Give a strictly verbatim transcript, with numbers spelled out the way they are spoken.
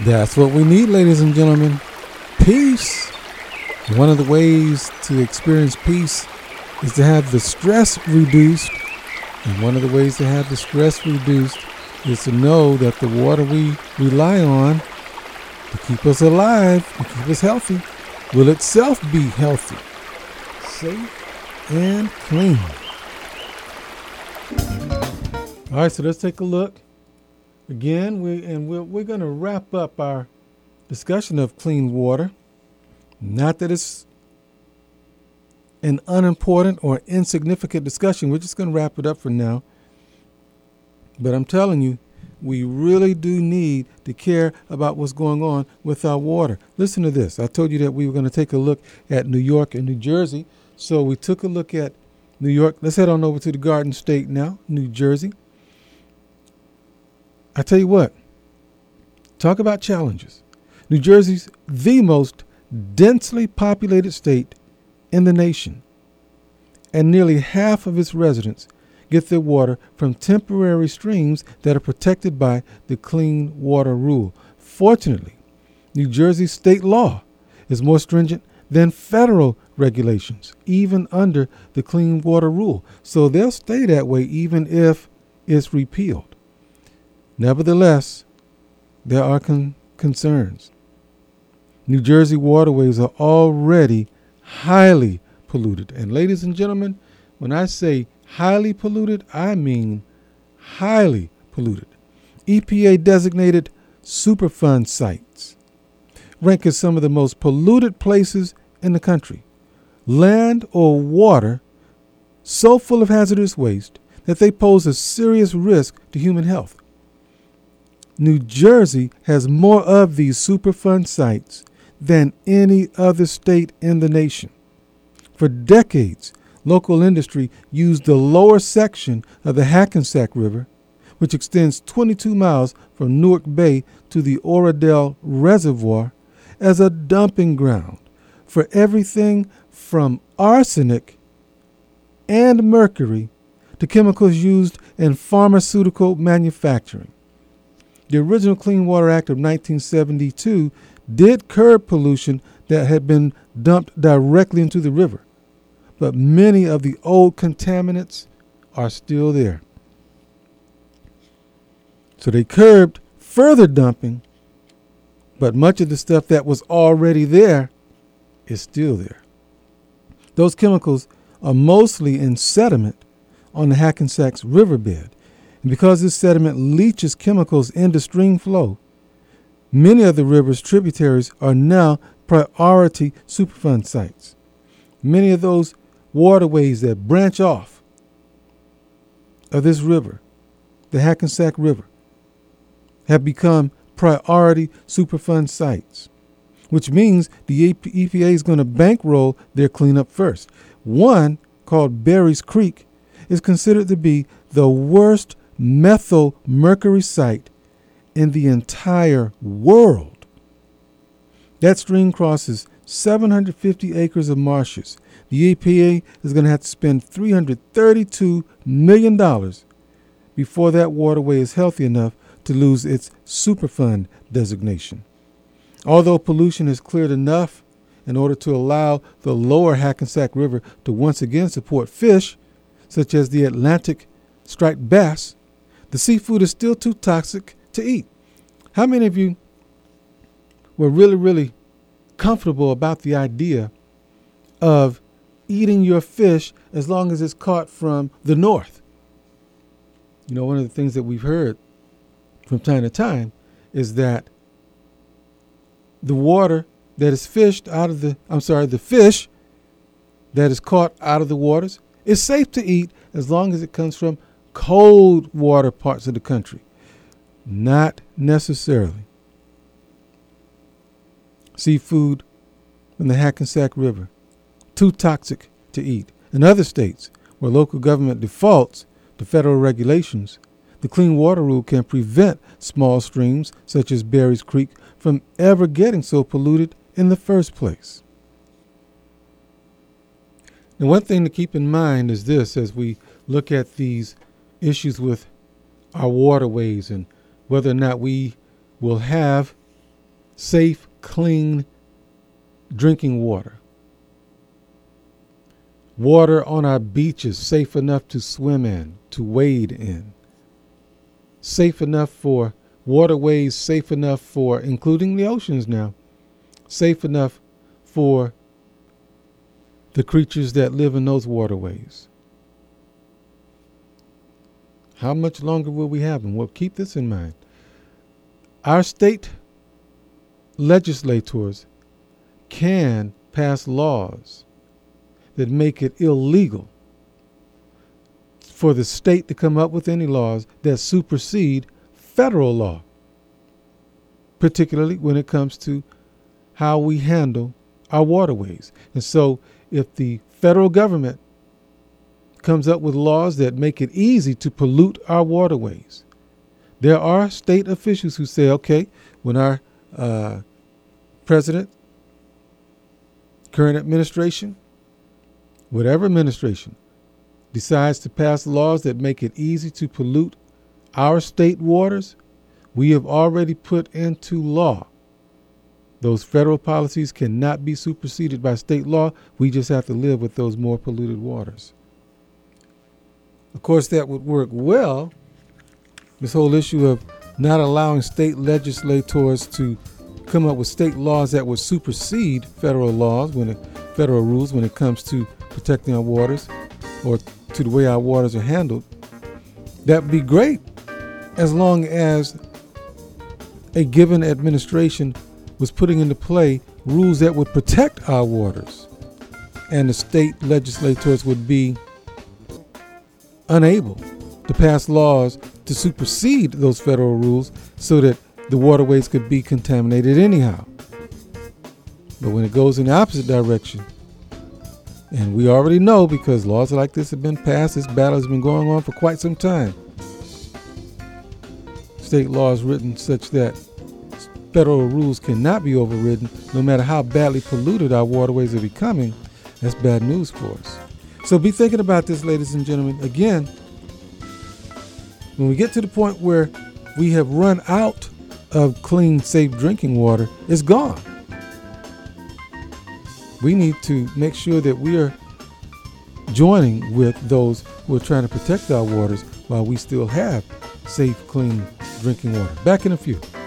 That's what we need, ladies and gentlemen. Peace. One of the ways to experience peace is to have the stress reduced. And one of the ways to have the stress reduced is to know that the water we rely on to keep us alive, to keep us healthy, will itself be healthy, safe, and clean. All right, so let's take a look. Again, we and we're, we're going to wrap up our discussion of clean water. Not that it's an unimportant or insignificant discussion. We're just going to wrap it up for now. But I'm telling you, we really do need to care about what's going on with our water. Listen to this. I told you that we were going to take a look at New York and New Jersey. So we took a look at New York. Let's head on over to the Garden State now, New Jersey. I tell you what, talk about challenges. New Jersey's the most densely populated state in the nation, and nearly half of its residents get their water from temporary streams that are protected by the Clean Water Rule. Fortunately, New Jersey's state law is more stringent than federal regulations, even under the Clean Water Rule. So they'll stay that way even if it's repealed. Nevertheless, there are con- concerns. New Jersey waterways are already highly polluted. And ladies and gentlemen, when I say highly polluted, I mean highly polluted. E P A designated Superfund sites rank as some of the most polluted places in the country. Land or water so full of hazardous waste that they pose a serious risk to human health. New Jersey has more of these Superfund sites than any other state in the nation. For decades, local industry used the lower section of the Hackensack River, which extends twenty-two miles from Newark Bay to the Oradell Reservoir, as a dumping ground for everything from arsenic and mercury to chemicals used in pharmaceutical manufacturing. The original Clean Water Act of nineteen seventy-two did curb pollution that had been dumped directly into the river, but many of the old contaminants are still there. So they curbed further dumping, but much of the stuff that was already there is still there. Those chemicals are mostly in sediment on the Hackensack's riverbed. And because this sediment leaches chemicals into stream flow, many of the river's tributaries are now priority Superfund sites. Many of those waterways that branch off of this river, the Hackensack River, have become priority Superfund sites, which means the E P A is going to bankroll their cleanup first. One, called Berry's Creek, is considered to be the worst methyl mercury site in the entire world. That stream crosses seven hundred fifty acres of marshes. The E P A is going to have to spend three hundred thirty-two million dollars before that waterway is healthy enough to lose its Superfund designation. Although pollution is cleared enough in order to allow the lower Hackensack River to once again support fish, such as the Atlantic striped bass, the seafood is still too toxic to eat. How many of you were really, really comfortable about the idea of eating your fish as long as it's caught from the north? You know, one of the things that we've heard from time to time is that the water that is fished out of the, I'm sorry, the fish that is caught out of the waters is safe to eat as long as it comes from cold water parts of the country. Not necessarily. Seafood from the Hackensack River, too toxic to eat. In other states where local government defaults to federal regulations, the Clean Water Rule can prevent small streams such as Berry's Creek from ever getting so polluted in the first place. And one thing to keep in mind is this as we look at these issues with our waterways and whether or not we will have safe, clean drinking water. Water on our beaches safe enough to swim in, to wade in. Safe enough for waterways, safe enough for, including the oceans now, safe enough for the creatures that live in those waterways. How much longer will we have them? Well, keep this in mind. Our state legislators can pass laws that make it illegal for the state to come up with any laws that supersede federal law, particularly when it comes to how we handle our waterways. And so if the federal government comes up with laws that make it easy to pollute our waterways, there are state officials who say, okay, when our uh, president, current administration, whatever administration decides to pass laws that make it easy to pollute our state waters, we have already put into law. Those federal policies cannot be superseded by state law. We just have to live with those more polluted waters. Of course, that would work well, this whole issue of not allowing state legislators to come up with state laws that would supersede federal laws, when it, federal rules when it comes to protecting our waters or to the way our waters are handled. That would be great as long as a given administration was putting into play rules that would protect our waters, and the state legislators would be unable to pass laws to supersede those federal rules so that the waterways could be contaminated anyhow. But when it goes in the opposite direction, and we already know because laws like this have been passed, this battle has been going on for quite some time. State laws written such that federal rules cannot be overridden, no matter how badly polluted our waterways are becoming. That's bad news for us. So be thinking about this, ladies and gentlemen. Again, when we get to the point where we have run out of clean, safe drinking water, it's gone. We need to make sure that we are joining with those who are trying to protect our waters while we still have safe, clean drinking water. Back in a few.